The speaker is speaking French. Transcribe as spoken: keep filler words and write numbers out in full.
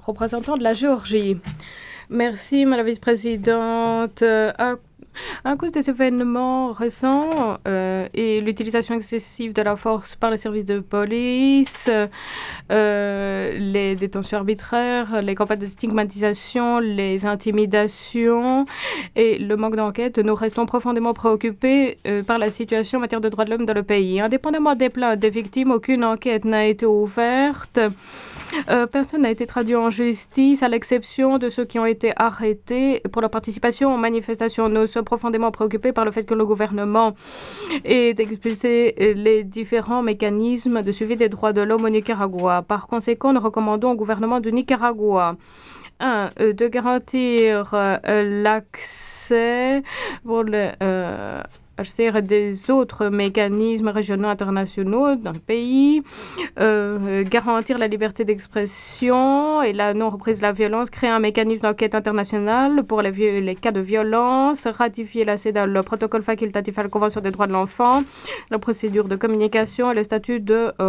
représentant de la Géorgie. Merci, Madame la vice-présidente. Euh, à, à cause des événements récents euh, et l'utilisation excessive de la force par les services de police, euh, les détentions arbitraires, les campagnes de stigmatisation, les intimidations et le manque d'enquête, nous restons profondément préoccupés euh, par la situation en matière de droits de l'homme dans le pays. Indépendamment des plaintes des victimes, aucune enquête n'a été ouverte. Euh, personne n'a été traduit en justice, à l'exception de ceux qui ont été arrêtés pour leur participation aux manifestations. Nous sommes profondément préoccupés par le fait que le gouvernement ait expulsé les différents mécanismes de suivi des droits de l'homme au Nicaragua. Par conséquent, nous recommandons au gouvernement du Nicaragua un, euh, de garantir euh, l'accès pour le euh, H C R et des autres mécanismes régionaux internationaux dans le pays, euh, garantir la liberté d'expression et la non-reprise de la violence, créer un mécanisme d'enquête internationale pour les, les cas de violence, ratifier la CEDAW, le protocole facultatif à la Convention des droits de l'enfant, la procédure de communication et le statut de euh,